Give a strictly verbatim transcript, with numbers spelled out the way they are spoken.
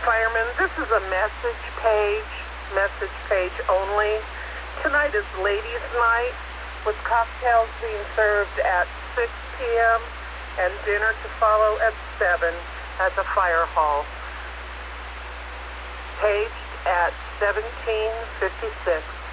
Firemen, this is a message page, message page only. Tonight is ladies' night with cocktails being served at six p.m. and dinner to follow at seven at the fire hall. Paged at seventeen fifty-six.